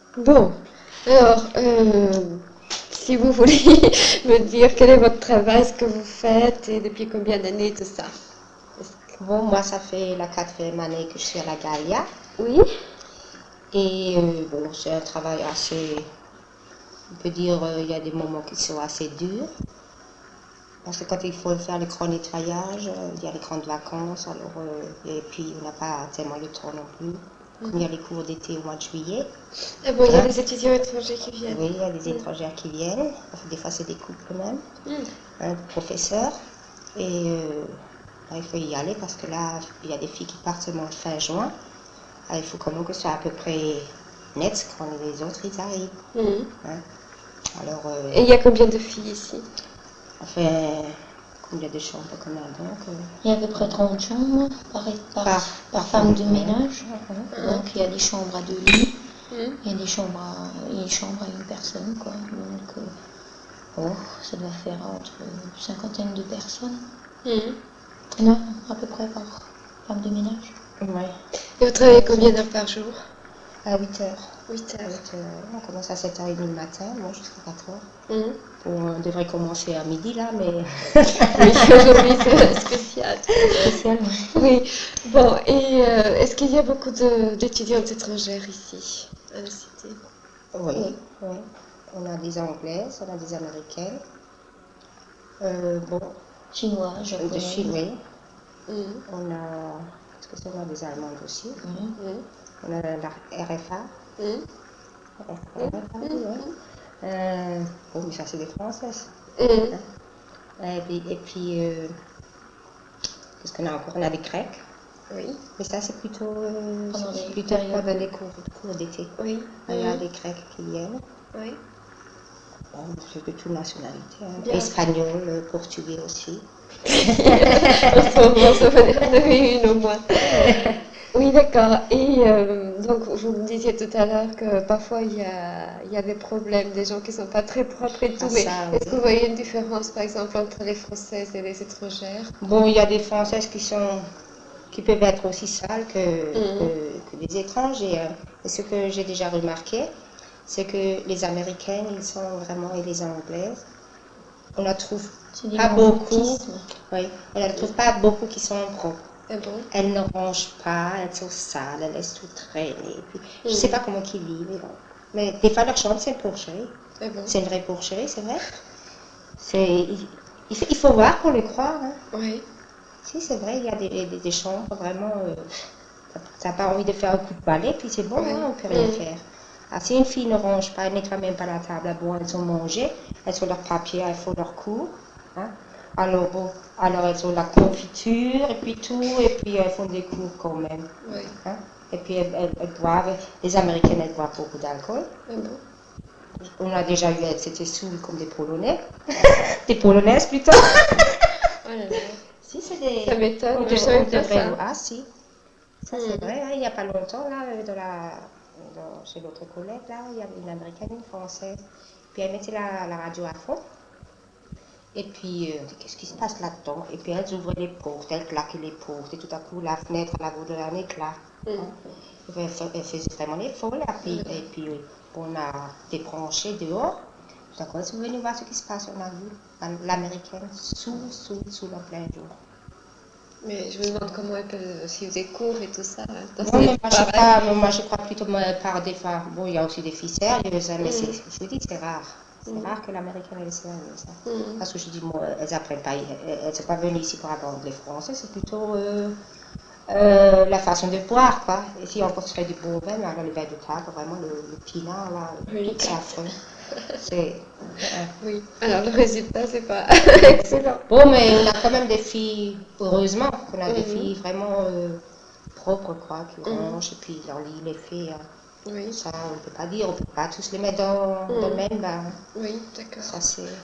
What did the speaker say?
Bon, alors, si vous voulez me dire quel est votre travail, ce que vous faites et depuis combien d'années, tout ça. Bon, moi, ça fait la 4e année que je suis à la Gallia. Oui? Et bon, c'est un travail assez, on peut dire, il y a des moments qui sont assez durs. Parce que quand il faut faire le grand nettoyage, il y a les grandes vacances, alors, et puis on n'a pas tellement le temps non plus. Comme il y a les cours d'été au mois de juillet. Ah bon, il y a des étudiants étrangers qui viennent. Oui, il y a des étrangères qui viennent. Des fois, c'est des couples même. Mm. Un professeur. Et là, il faut y aller parce que là, il y a des filles qui partent seulement fin juin. Il faut quand même que ce soit à peu près net quand les autres ils arrivent. Mm. Hein. Alors, Et il y a combien de filles ici? enfin, combien de chambres qu'on a donc Il y a à peu près 30 chambres par femme de ménage. Donc il y a des chambres à 2 lits, il y a des chambres à une personne, quoi. Donc ça doit faire entre une cinquantaine de personnes. Non, à peu près par femme de ménage. Oui. Et vous travaillez combien d'heures par jour? À 8 heures. 8 heures. On commence à 7h30 le matin, moi jusqu'à 4h. On devrait commencer à midi là, mais. Oui, aujourd'hui c'est spécial. Spécial, oui. Bon, et est-ce qu'il y a beaucoup d'étudiantes étrangères ici, à la cité? Oui, oui. On a des Anglaises, on a des Américaines. Bon. Chinois, japonais. De Chine, oui. On a. Est-ce que c'est des Allemandes aussi? On a la RFA. Bon, mais ça, c'est des Françaises. Et puis qu'est-ce qu'on a encore? On a des Grecs. Oui. Mais ça, c'est plutôt pendant les cours d'été. Oui. Il y a des Grecs qui viennent. Oui. Bon, c'est de toute nationalité. Hein. Espagnol, portugais aussi. On s'en une au moins. Oui, d'accord. Et donc, vous me disiez tout à l'heure que parfois il y a des problèmes, des gens qui ne sont pas très propres et tout. Mais est-ce que vous voyez une différence, par exemple, entre les Françaises et les étrangères? Bon, il y a des Françaises qui peuvent être aussi sales que des étrangers. Et ce que j'ai déjà remarqué, c'est que les Américaines, ils sont vraiment, et les Anglaises, on ne trouve pas beaucoup. Oui, on ne trouve pas beaucoup qui sont propres. Ah bon? Elles ne rangent pas, elles sont sales, elles laissent tout traîner. Puis, je ne sais pas comment ils vivent. Mais des fois, leur chambre, c'est une porcherie. Ah bon? C'est une vraie porcherie, c'est vrai. Il faut voir pour le croire. Hein. Oui. Si, c'est vrai, il y a des chambres vraiment. Tu n'as pas envie de faire un coup de balai, puis c'est bon, hein, on ne peut rien faire. Alors, si une fille ne range pas, elle nettoie même pas la table, bon, elles ont mangé, elles ont leur papier, elles font leur cours. Hein. Alors elles ont la confiture et puis tout, et puis elles font des cours quand même. Oui. Hein. Et puis elles boivent, les Américaines, elles boivent beaucoup d'alcool. Ah bon? On a déjà eu, elles étaient saoules comme des Polonais. Des Polonaises plutôt. Oh là là. Si, c'est des. Ça m'étonne, je savais pas ça. Ah si. Ça c'est vrai, hein, il n'y a pas longtemps, là, chez notre collègue, là, il y avait une Américaine, une Française. Puis elle mettait la radio à fond. Et puis, qu'est-ce qui se passe là-dedans? Et puis elles ouvraient les portes, elles claquaient les portes, et tout à coup la fenêtre, la voûte d'un éclat. Elle faisait vraiment les folles, et puis on a débranché dehors. Tout à coup, elles sont venues voir ce qui se passe, on a vu l'Américaine sous le plein jour. Mais je me demande comment elles peuvent suivre des cours et tout ça. Moi, je crois plutôt par des fois. Bon, il y a aussi des filles sérieuses, mais je vous dis, c'est rare. C'est rare que l'Américaine ait sérieuse. Parce que je dis, moi, elles apprennent pas, elles ne sont pas venues ici pour apprendre les Français, c'est plutôt la façon de boire, quoi. Et si on serait du bon vin, mais alors le vin de table, vraiment le pilin, là, c'est affreux. Oui, alors le résultat, c'est pas excellent. Bon, mais on a quand même des filles, heureusement, qu'on a des filles vraiment propres, quoi, qui rangent, et puis leur lit, les fait. Oui. Ça, on ne peut pas dire, on ne peut pas tous les mettre dans le même bain. Oui, d'accord. Ça, c'est.